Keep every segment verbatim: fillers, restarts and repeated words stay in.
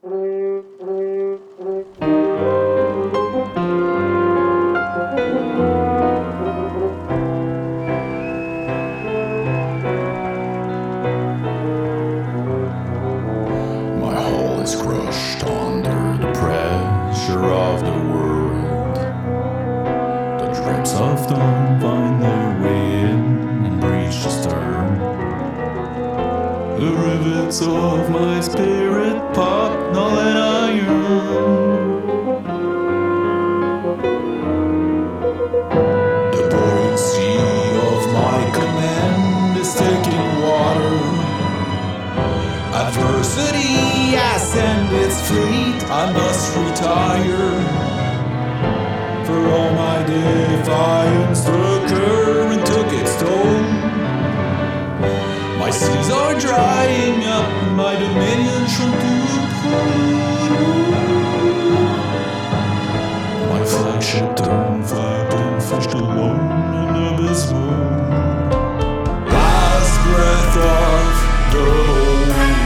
My hull is crushed under the pressure of the world. The drips of dawn find their way in and breach the stern. The rivets of my spirit pop, null and iron. The buoyancy of my command is taking water. Adversity has ended its fleet, I must retire. For all my defiance, the current took its toll. My seas are drying up, my dominion shrunk to a pool. My flagship turned flat and fished alone in abysmal. Last breath of the whole.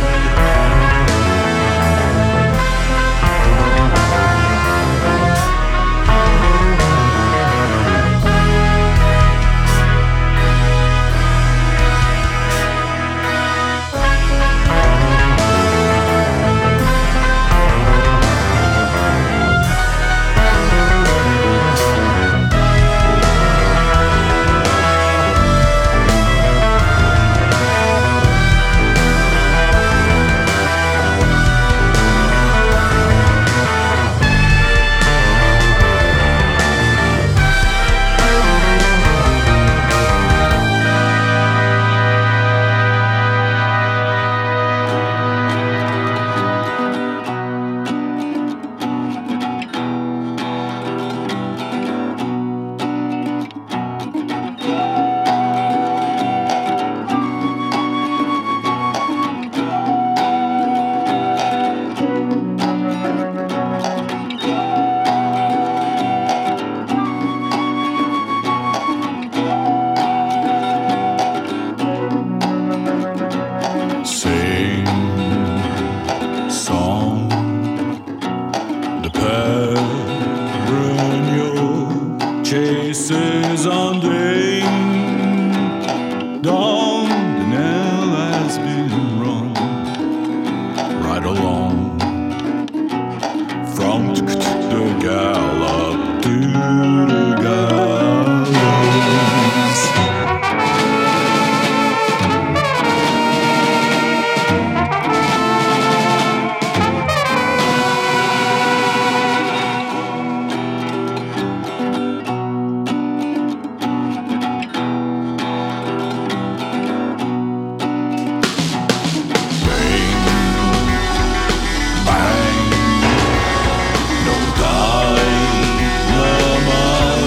Chases on day dawn, the knell has been rung right along from the gallop to the gallows. Bang, no dilemma.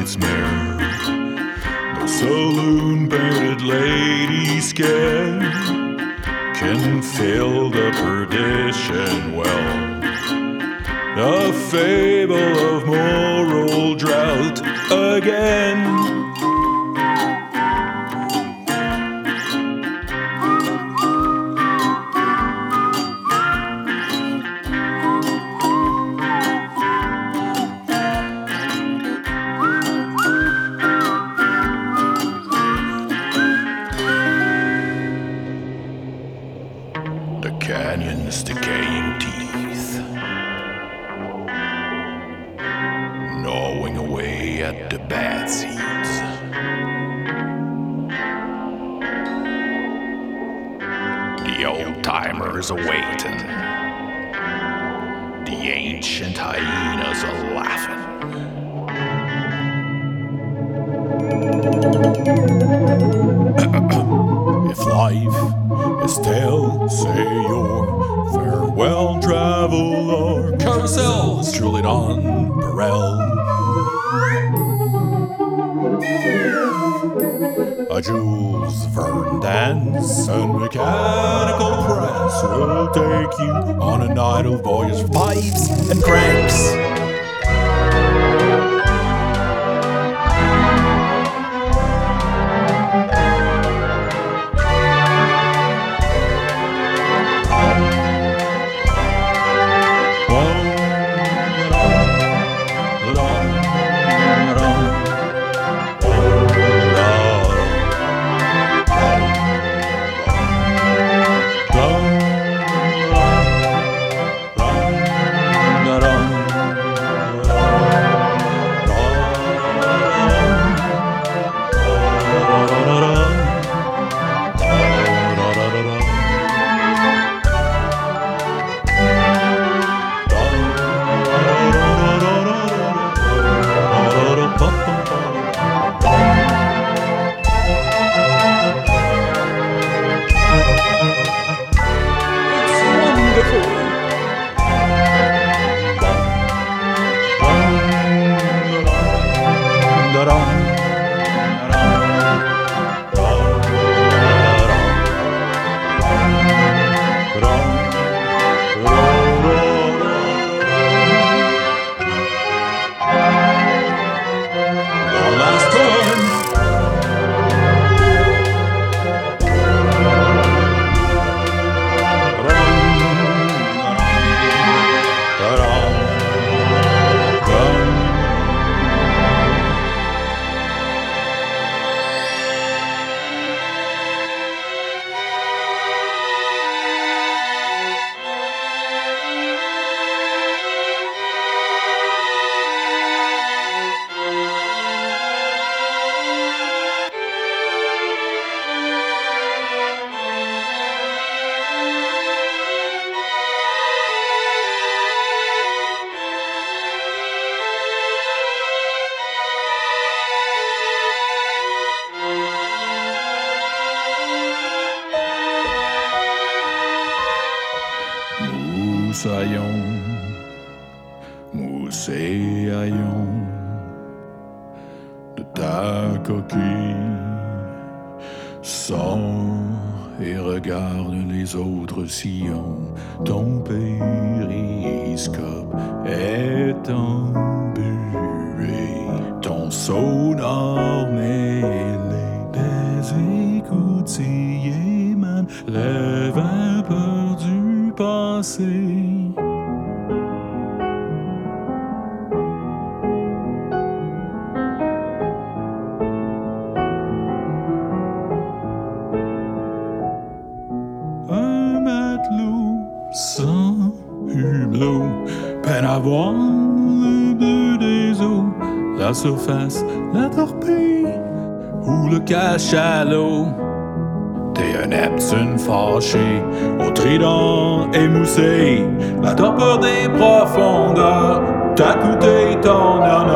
mirror. No saloon painted lady scared can fill the perdition well. A fable of moral drought again. The canyon's decaying teeth, gnawing away at the bad seeds. The old-timers are waiting, the ancient hyenas are laughing. If life is still, say your farewell, traveler. Carousel is truly nonpareil. A Jules Verne dance and mechanical press will take you on a night of voyage for pipes and cranks. Moussaillon, moussaillon de ta coquille, sors et regarde les autres sillons. Ton périscope est embué, ton sonar mêlé des écoutilles émane les vapeurs du passé. Un matelot sans hublot peine à voir le bleu des eaux, la surface, la torpille ou le cachalot. T'es un Neptune fâché, au trident émoussé, la torpeur des profondeurs t'a coûté ton honneur.